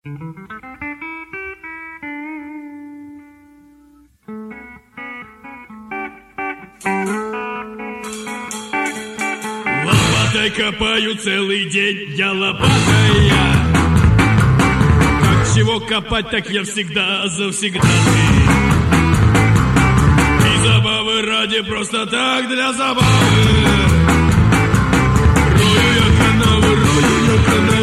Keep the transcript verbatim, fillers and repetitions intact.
Лопатой копаю целый день, я лопатой я. Как чего копать, так я всегда завсегда ты. И забавы ради, просто так для забавы. Рою я канавы, рою я канавы.